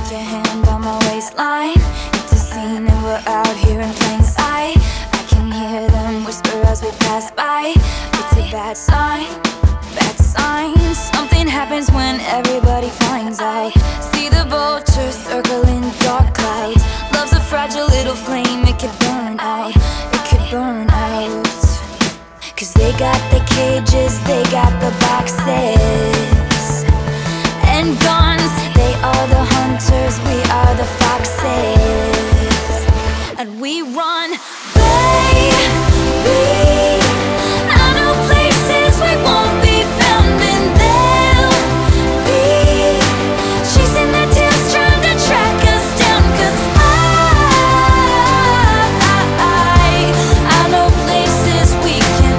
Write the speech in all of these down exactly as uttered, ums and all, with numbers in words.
Put your hand on my waistline. It's a scene and we're out here in plain sight. I can hear them whisper as we pass by. It's a bad sign, bad sign. Something happens when everybody finds out. See the vultures circling dark clouds. Love's a fragile little flame, it could burn out, it could burn out. Cause they got the cages, they got the boxes and guns. They are the hunters, we are the foxes. And we run, baby. I know places we won't be found, and they'll be chasing their tails, trying to track us down. Cause I, I, I know places we can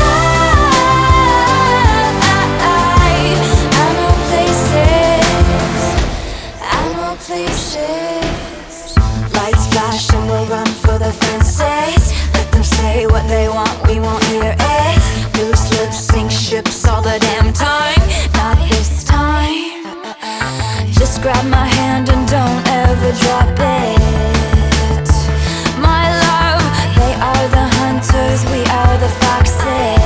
hide. I know places, I know places. Lights flash and we'll run for the fences. Let them say what they want, we won't hear it. Loose lips sink ships all the damn time. Not this time. Just grab my hand and don't ever drop it. My love, they are the hunters, we are the foxes.